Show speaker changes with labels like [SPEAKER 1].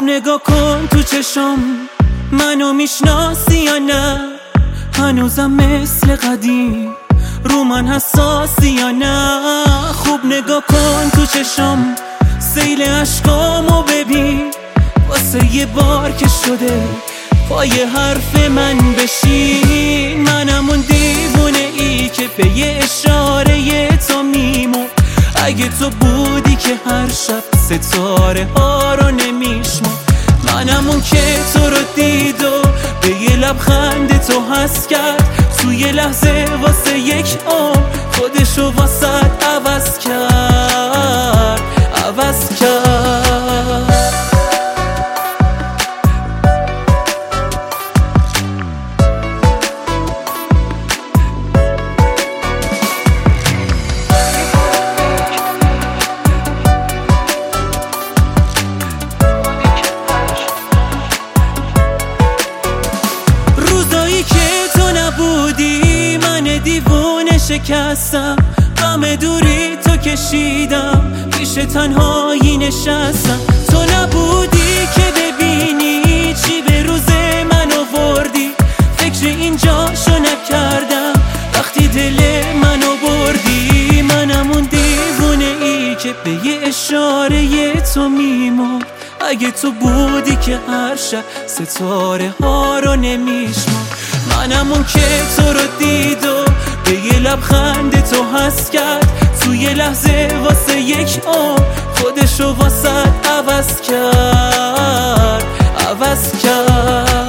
[SPEAKER 1] نگاه کن تو چشم، منو میشناسی یا نه؟ هنوزم مثل قدیم رو من حساسی یا نه؟ خوب نگاه کن تو چشم، سیل عشقامو ببین، واسه یه بار که شده پای حرف من بشین. منم اون دیوونه ای که به یه اشاره تو میمون، اگه تو بودی که هر شب ستاره ها رو نمیشمون. منم اون که تو رو دید و به یه لبخند تو حس کرد، تو یه لحظه واسه یک عمر خودشو واسه عوض کرد، عوض کرد. دیوونه شکستم، غم دوری تو کشیدم، پیش تنهایی نشستم. تو نبودی که ببینی چی به روز من آوردی، فکر اینجاشو نکردم وقتی دل منو بردی. منم اون دیوونه ای که به یه اشاره تو میمون، اگه تو بودی که هر شب ستاره ها رو نمیشمون. منم اون که تو رو دید و به یه لبخند تو حس کرد، تو یه لحظه واسه یک عمر خودشو واسه عوض کرد، عوض کرد.